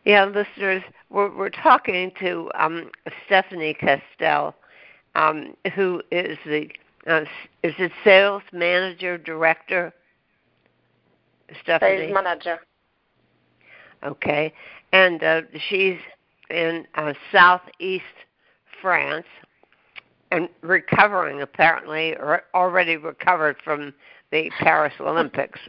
Yeah, listeners, we're talking to Stephanie Castell, who is the is it sales manager director? Stephanie. Sales manager. Okay, and she's in southeast France and recovering, apparently, or already recovered from the Paris Olympics.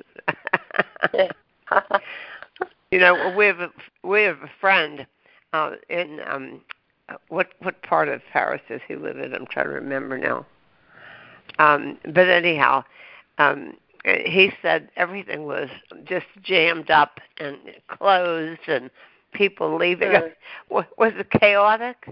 You know, we have a friend in what part of Paris does he live in? I'm trying to remember now. But anyhow, he said everything was just jammed up and closed and people leaving. Was it chaotic?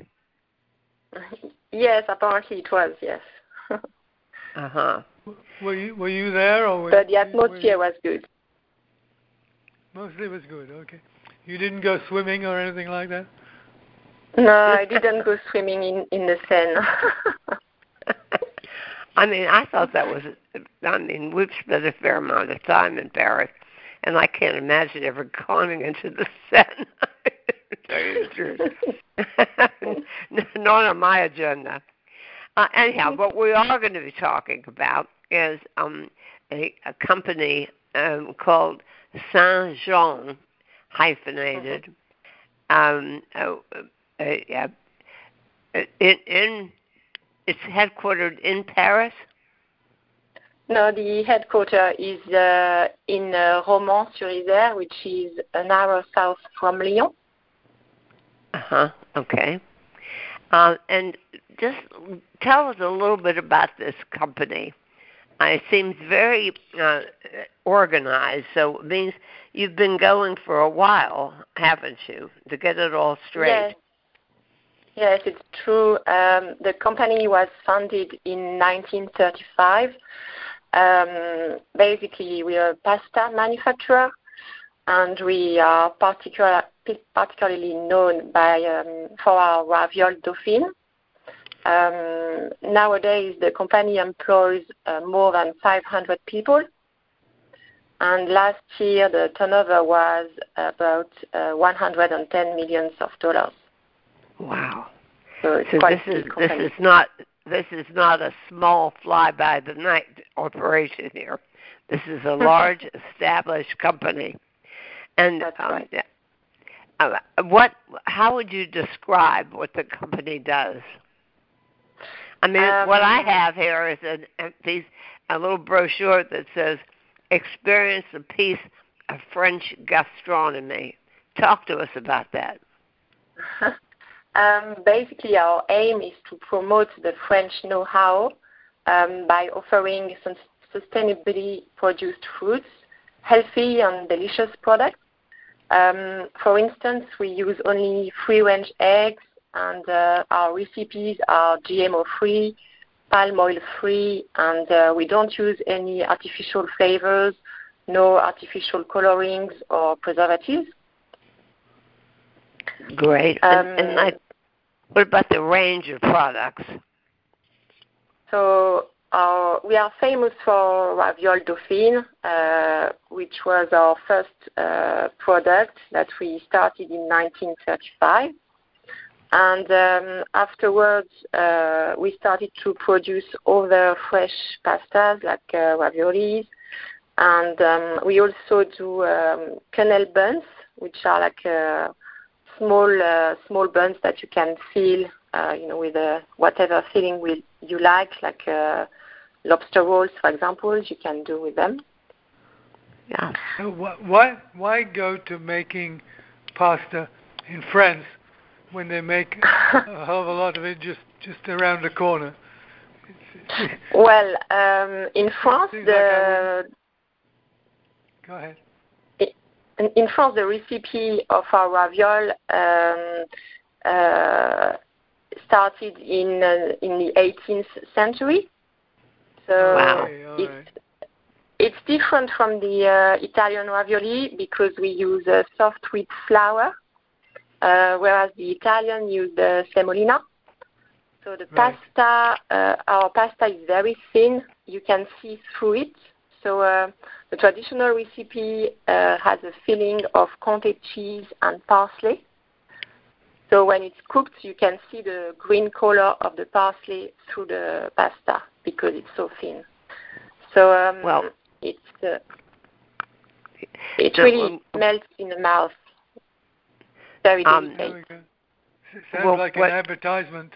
Yes, apparently it was, yes. Uh-huh. Were you there? But the atmosphere was good. Mostly was good, okay. You didn't go swimming or anything like that? No, I didn't go swimming in the Seine. I mean, I thought that was, we've spent a fair amount of time in Paris, and I can't imagine ever going into the Seine. To tell you the truth. Not on my agenda. Anyhow, what we are going to be talking about is a company called Saint-Jean, hyphenated, it's headquartered in Paris? No, the headquarters is in Romans-sur-Isère, which is an hour south from Lyon. Uh-huh, okay. And just tell us a little bit about this company. It seems very organized, so it means you've been going for a while, haven't you, to get it all straight? Yes, it's true. The company was founded in 1935. Basically, we are a pasta manufacturer, and we are particularly known for our ravioli Dauphine. Nowadays, the company employs more than 500 people, and last year the turnover was about $110 million. Wow! So it's so quite this is not a small fly-by-the-night operation here. This is a large, established company. And that's right. How would you describe what the company does? I mean, what I have here is a little brochure that says, "Experience a piece of French gastronomy." Talk to us about that. Basically, our aim is to promote the French know-how by offering some sustainably produced foods, healthy and delicious products. For instance, we use only free-range eggs, and our recipes are GMO-free, palm oil-free, and we don't use any artificial flavors, no artificial colorings or preservatives. Great. What about the range of products? So we are famous for ravioli Dauphine, which was our first product that we started in 1935. And afterwards, we started to produce other fresh pastas like raviolis. And we also do quenelle buns, which are like small buns that you can fill, with whatever filling you like lobster rolls, for example, you can do with them. Yeah. So why go to making pasta in France when they make a hell of a lot of it just around the corner? Well, in France, Go ahead. In France, the recipe of our ravioli started in the 18th century. So wow. It's different from the Italian ravioli because we use soft wheat flour, whereas the Italian use the semolina. So the pasta, our pasta is very thin. You can see through it. So the traditional recipe has a filling of Comté cheese and parsley. So when it's cooked, you can see the green color of the parsley through the pasta because it's so thin. So it really melts in the mouth. Very delicate. Sounds like an advertisement.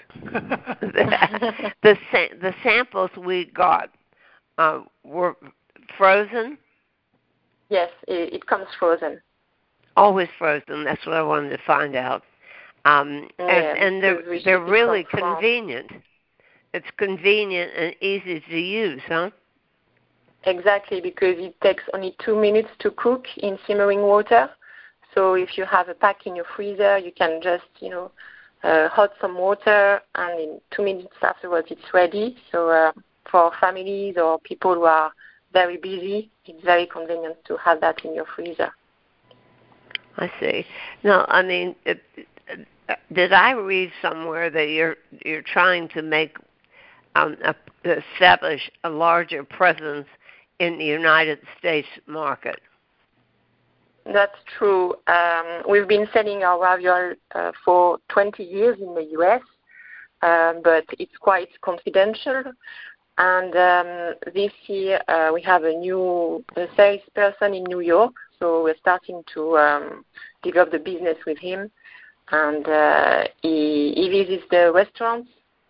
The samples we got were frozen? Yes, it comes frozen. Always frozen. That's what I wanted to find out. And they're really convenient. It's convenient and easy to use, huh? Exactly, because it takes only 2 minutes to cook in simmering water. So if you have a pack in your freezer, you can just, hot some water, and in 2 minutes afterwards, it's ready. So for families or people who are very busy, it's very convenient to have that in your freezer. I see. Now, I mean, did I read somewhere that you're trying to make establish a larger presence in the United States market? That's true. We've been selling our ravioli for 20 years in the U.S., but it's quite confidential. And this year we have a new salesperson in New York, so we're starting to develop the business with him. And he visits the restaurants.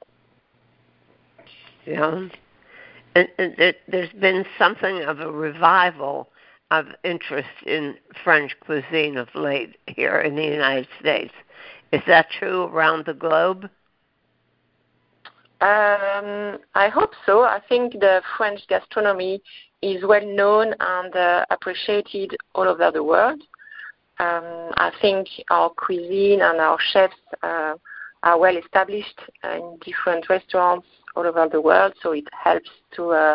Yeah. And there's been something of a revival of interest in French cuisine of late here in the United States. Is that true around the globe? I hope so. I think the French gastronomy is well known and appreciated all over the world. I think our cuisine and our chefs are well established in different restaurants all over the world, so it helps to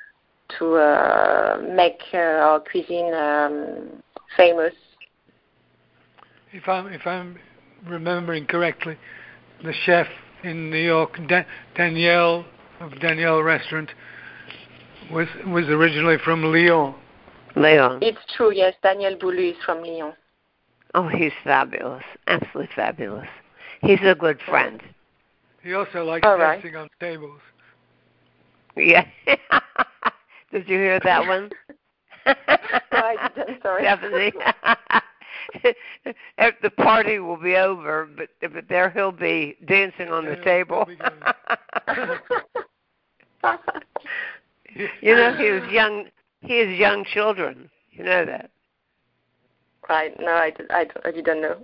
make our cuisine famous. If I'm remembering correctly, the chef in New York, Danielle of Danielle Restaurant, was originally from Lyon. Lyon. It's true, yes. Daniel Boulou is from Lyon. Oh, he's fabulous. Absolutely fabulous. He's a good friend. He also likes dancing on tables. Yeah. Did you hear that one? No, I didn't, sorry. Definitely. The party will be over, but there he'll be dancing on the table. You know, he has young children. You know that. Right. No, I didn't know.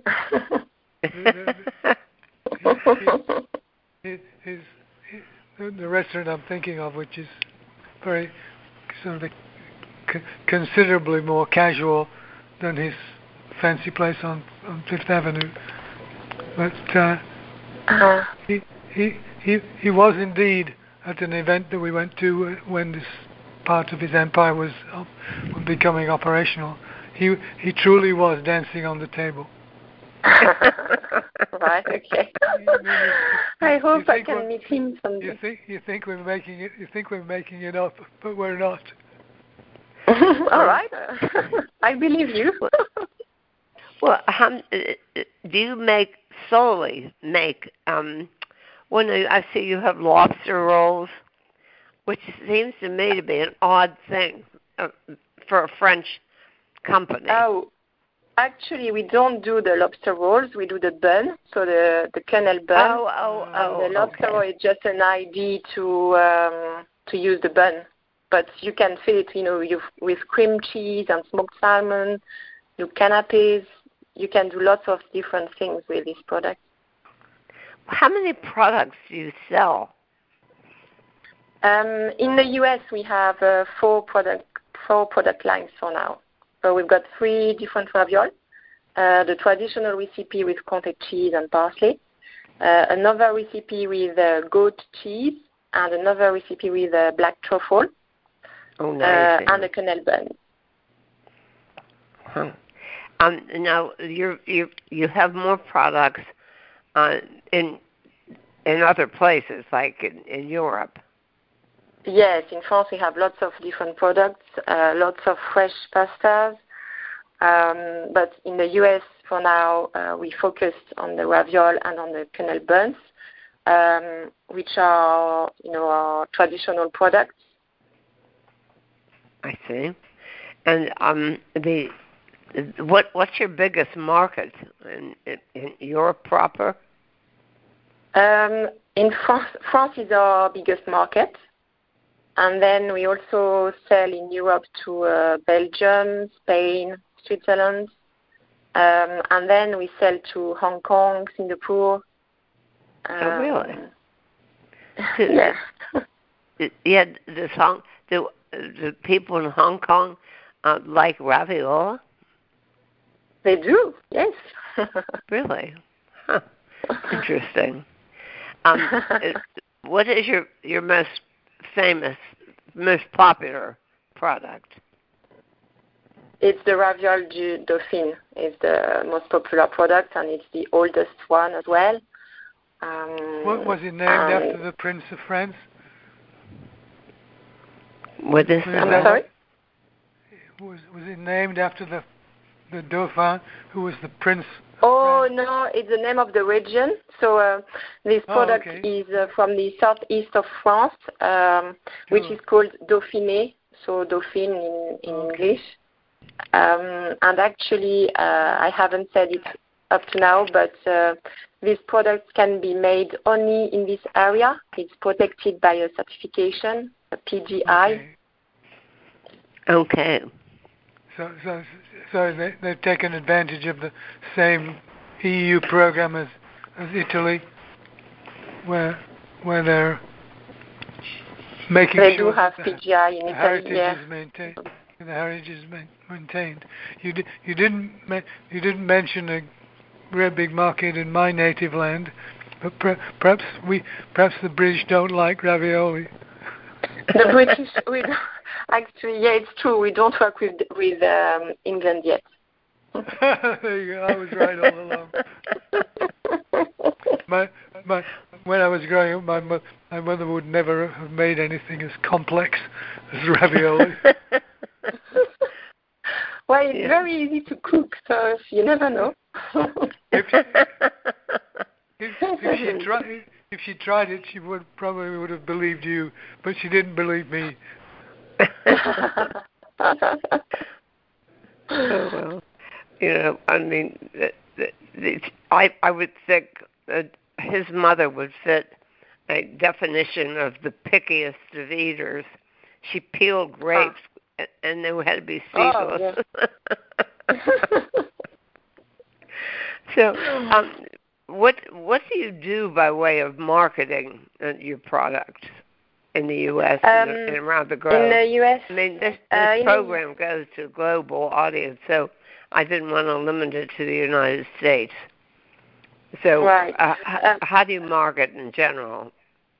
The restaurant I'm thinking of, which is very sort of considerably more casual than his fancy place on Fifth Avenue, but he was indeed at an event that we went to when this part of his empire was becoming operational. He truly was dancing on the table. Right. Okay. I hope I can meet him someday. You think we're making it? You think we're making it up, but we're not. All right. I believe you. Well, do you solely make? I see you have lobster rolls, which seems to me to be an odd thing for a French company. Oh, actually, we don't do the lobster rolls. We do the bun, so the quenelle bun. The lobster roll is just an idea to use the bun, but you can fill it, with cream cheese and smoked salmon, canapes. You can do lots of different things with this product. How many products do you sell? In the U.S., we have 4 product lines for now. So we've got 3 different ravioli. The traditional recipe with Comté cheese and parsley, another recipe with goat cheese, and another recipe with black truffle, nice. and a quenelle bun. Huh. Now you have more products in other places, like in Europe. Yes, in France we have lots of different products, lots of fresh pastas. But in the US for now, we focused on the ravioli and on the quenelle buns, which are, our traditional products. I see. And what's your biggest market in Europe proper? In France is our biggest market, and then we also sell in Europe to Belgium, Spain, Switzerland, and then we sell to Hong Kong, Singapore. Oh, really? Yes. Yeah, the people in Hong Kong like ravioli? They do, yes. Really? Huh. Interesting. What is your most famous, most popular product? It's the ravioli du Dauphine. It's the most popular product, and it's the oldest one as well. What was it named after the Prince of France? What is I'm sorry? Was it named after the Dauphin, who was the Prince? Oh, no, it's the name of the region. So this product is from the southeast of France, which is called Dauphiné, so Dauphine in English. And actually, I haven't said it up to now, but this product can be made only in this area. It's protected by a certification, a PGI. Okay. So they've taken advantage of the same EU program as Italy, where they're making they sure do have that PGI in Italy. Is maintained. The heritage is maintained. You didn't mention a real big market in my native land, but perhaps the British don't like ravioli. The British, actually, yeah, it's true. We don't work with England yet. There you go. I was right all along. When I was growing up, my mother would never have made anything as complex as ravioli. Well, it's very easy to cook, so you never know. If she tried it, she probably would have believed you, but she didn't believe me. Oh, well, I mean, I would think his mother would fit a definition of the pickiest of eaters. She peeled grapes, and they had to be seedless. Oh, yeah. So, what do you do by way of marketing your product in the U.S. and around the globe? In the U.S., I mean, this program goes to a global audience, so I didn't want to limit it to the United States. So, right. How do you market in general?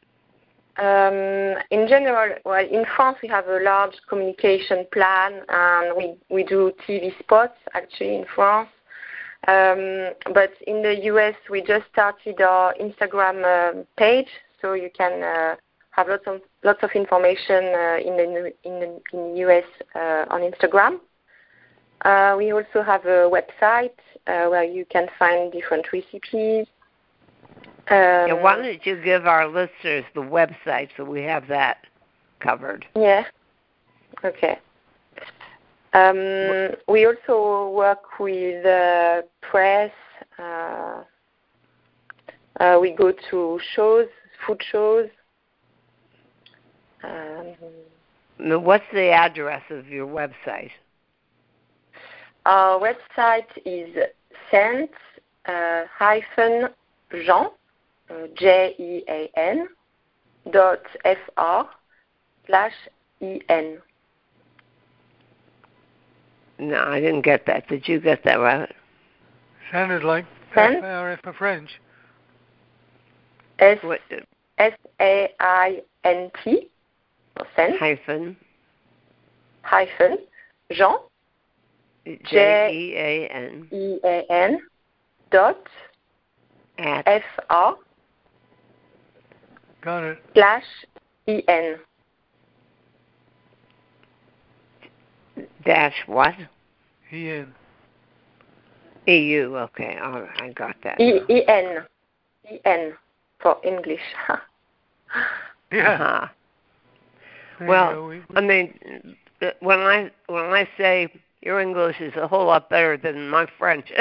In general, well, in France we have a large communication plan, and we do TV spots actually in France. But in the US, we just started our Instagram page, so you can have lots of information in the US on Instagram. We also have a website where you can find different recipes. Why don't you give our listeners the website so we have that covered? Yeah. Okay. We also work with press. We go to shows, food shows. What's the address of your website? Our website is Jean, JEAN.fr/EN. No, I didn't get that. Did you get that right? Sounded like FR for French. SAINT. Jean. JEAN. .fr. Got it. /EN. dash what? EN. EU. Okay, all right, I got that. EN for English. Yeah. Uh-huh. Well, I mean, when I say your English is a whole lot better than my French,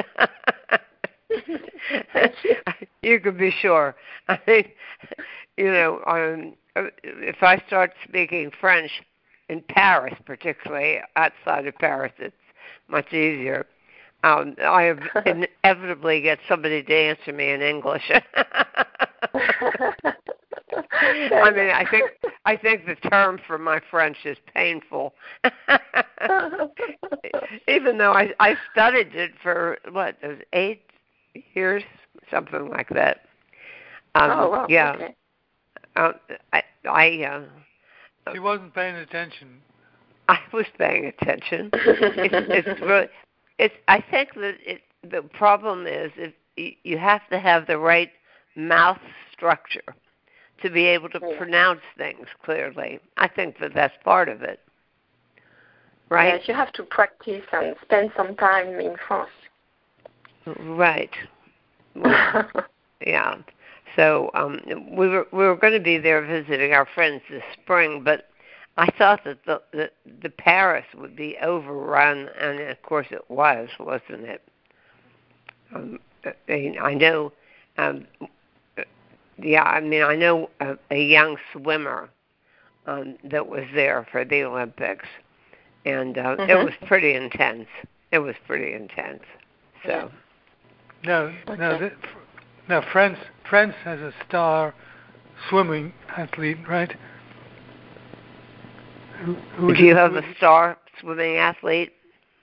you can be sure. I mean, if I start speaking French in Paris, particularly outside of Paris, it's much easier. I inevitably get somebody to answer me in English. I mean, I think the term for my French is painful. Even though I studied it for 8 years, something like that. Wow. Yeah. Okay. She wasn't paying attention. I was paying attention. I think that the problem is you have to have the right mouth structure to be able to pronounce things clearly. I think that that's part of it, right? Yes, you have to practice and spend some time in France. Right. Well, yeah. So we were going to be there visiting our friends this spring, but I thought that the Paris would be overrun, and of course it was, wasn't it? I know. I know a young swimmer that was there for the Olympics, and it was pretty intense. So. No, France has a star swimming athlete, right? Do you have a star swimming athlete?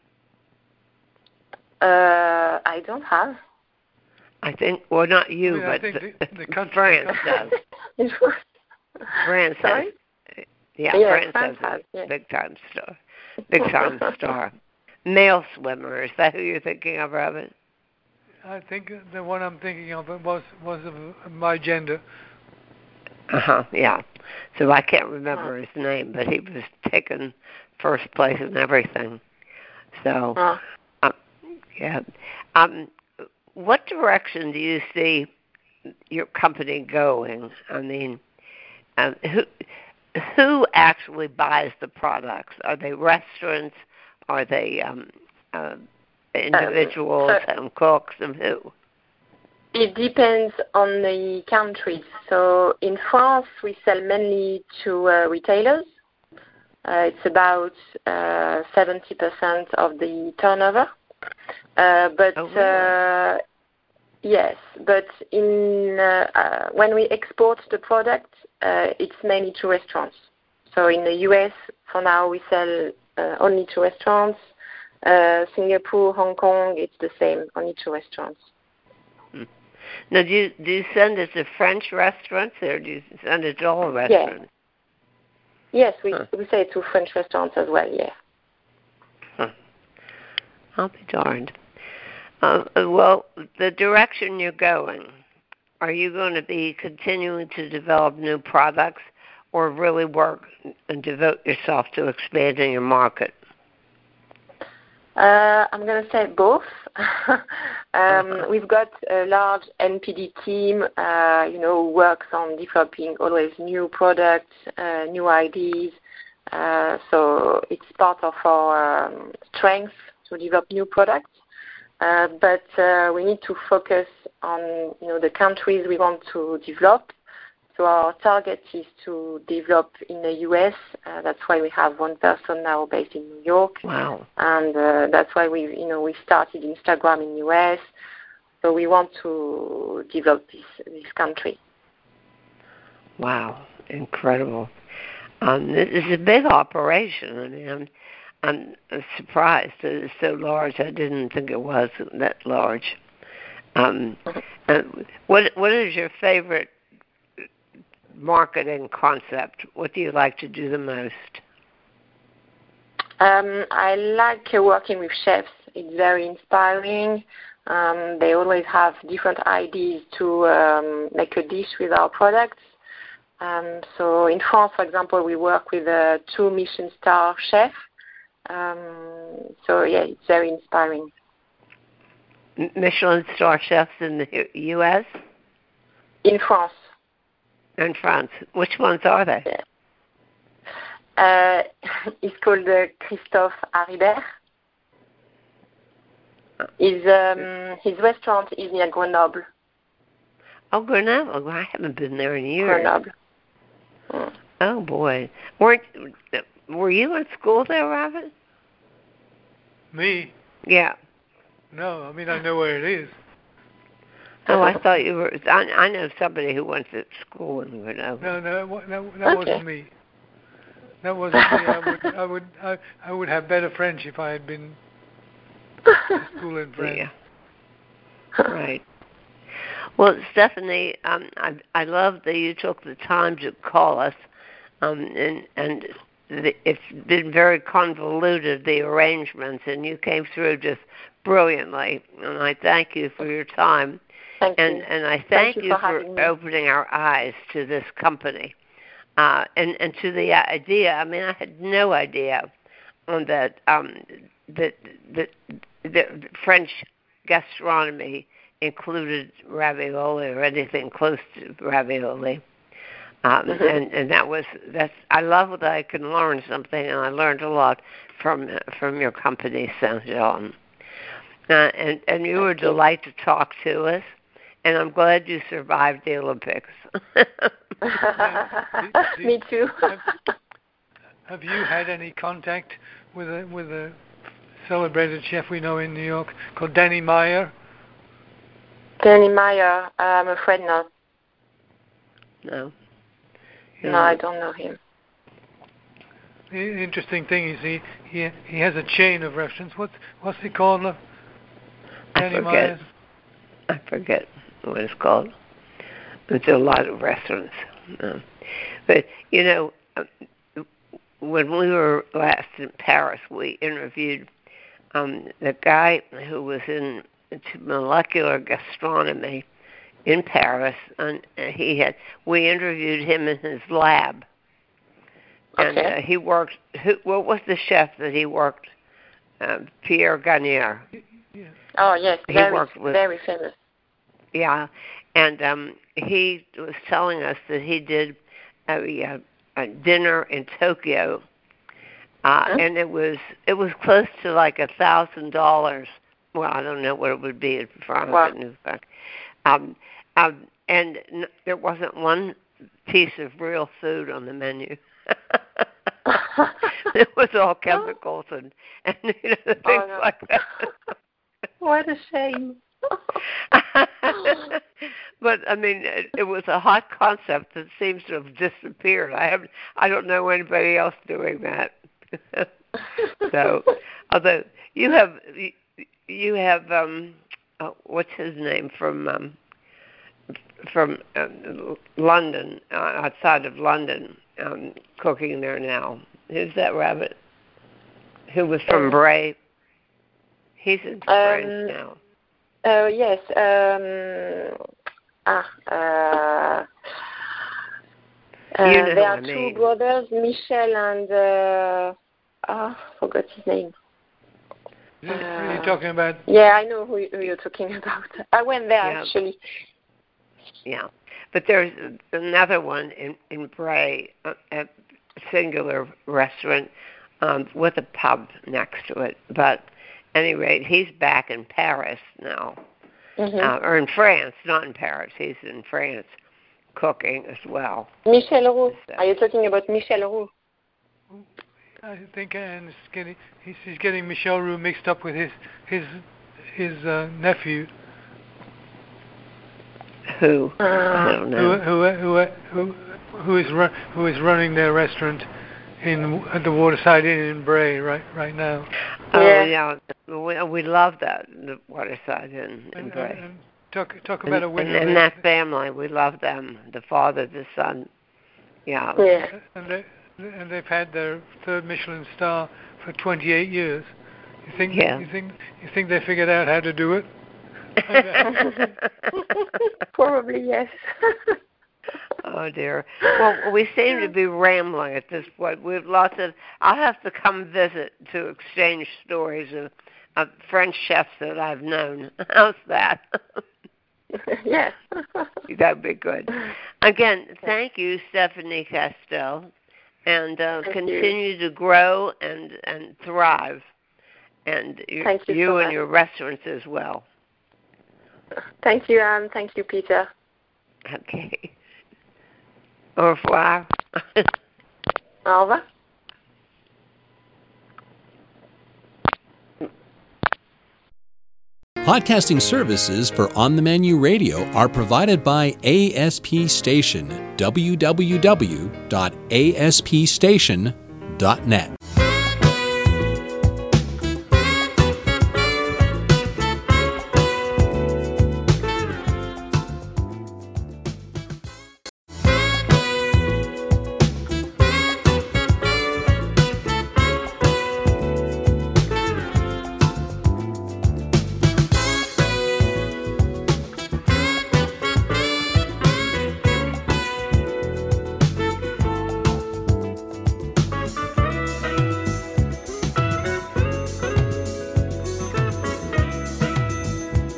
I don't have. I think, well, not you, I but think the country, France does. France has. Yeah, France has a big time star. Male swimmer, is that who you're thinking of, Robin? I think the one I'm thinking of was of my gender. Yeah. So I can't remember his name, but he was taking first place in everything. So, yeah. What direction do you see your company going? I mean, who actually buys the products? Are they restaurants? Are they individuals and cooks, and who? It depends on the country. So in France, we sell mainly to retailers. It's about 70% of the turnover. Yes, but when we export the product, it's mainly to restaurants. So in the US, for now, we sell only to restaurants. Singapore, Hong Kong, it's the same, only to restaurants. Now, do you send it to French restaurants, or do you send it to all restaurants? Yes, we say to French restaurants as well, yeah. I'll be darned. Well, the direction you're going, are you going to be continuing to develop new products or really work and devote yourself to expanding your market? I'm going to say both. We've got a large NPD team, who works on developing always new products, new ideas. So it's part of our strength to develop new products. But we need to focus on, the countries we want to develop. So our target is to develop in the U.S. That's why we have one person now based in New York. Wow! And that's why we started Instagram in the U.S. So we want to develop this country. Wow! Incredible. This is a big operation. I mean, I'm surprised that it's so large. I didn't think it was that large. What is your favorite marketing concept? What do you like to do the most? I like working with chefs. It's very inspiring. They always have different ideas to make a dish with our products. So in France, for example, we work with a 2 Michelin star chef. So yeah, it's very inspiring. Michelin star chefs in the U.S.? In France. In France. Which ones are they? Yeah. He's called Christophe Haribert. His restaurant is near Grenoble. Oh, Grenoble. Well, I haven't been there in years. Grenoble. Mm. Oh, boy. Were you in school there, Robin? Me? Yeah. No, I mean, I know where it is. Oh, I thought you were. I know somebody who went to school in Grenoble. No, that wasn't me. That wasn't me. I would have better French if I had been to school in France. Yeah. Right. Well, Stephanie, I love that you took the time to call us, and it's been very convoluted, the arrangements, and you came through just brilliantly, and I thank you for your time. Thank you. And I thank you for opening our eyes to this company, and to the idea. I mean, I had no idea on that that French gastronomy included ravioli or anything close to ravioli. And that's I love that I can learn something, and I learned a lot from your company, Saint Jean. And you were a delight to talk to us, and I'm glad you survived the Olympics. Me too. Have you had any contact with a celebrated chef we know in New York called Danny Meyer? Danny Meyer, I'm afraid not. No. No, I don't know him. The interesting thing is he has a chain of restaurants. What's he called? Danny Meyer? I forget what it's called. There's a lot of restaurants. But, you know, when we were last in Paris, we interviewed the guy who was into molecular gastronomy in Paris, and we interviewed him in his lab. And okay. He worked. What was the chef that he worked? Pierre Garnier. Yeah. Oh yes, very famous. Yeah, and he was telling us that he did a dinner in Tokyo, and it was close to like $1,000. Well, I don't know what it would be in France. Wow. And there wasn't one piece of real food on the menu. It was all chemicals and things like that. What a shame. But I mean, it was a hot concept that seems to have disappeared. I don't know anybody else doing that. So, although you have what's his name from London, outside of London, cooking there now. Who's that rabbit? Who was from Bray? He's in France now. Yes. There are two brothers, Michel and I forgot his name. Are you talking about? Yeah, I know who you're talking about. I went there actually. Yeah, but there's another one in Bray, a singular restaurant with a pub next to it. But at any rate, he's back in Paris now, or in France, not in Paris. He's in France cooking as well. Michel Roux. Are you talking about Michel Roux? I think he's getting Michel Roux mixed up with his nephew. Who? I don't know. Who is running their restaurant at the Waterside Inn in Bray right now? Oh yeah, we love that, the Waterside Inn in Bray. And talk about a winner. And that family, we love them. The father, the son. Yeah. And they've had their third Michelin star for 28 years. You think they figured out how to do it? Probably yes. Oh dear. Well, we seem to be rambling at this point. We've lots of. I'll have to come visit to exchange stories of French chefs that I've known. How's that? Yes. That'd be good. Again, thank you, Stephanie Castell, and continue to grow and thrive, and thank you so and much. your restaurants as well. Thank you, Anne. Thank you, Peter. Okay. Au revoir. Au revoir. Podcasting services for On the Menu Radio are provided by ASP Station, www.aspstation.net.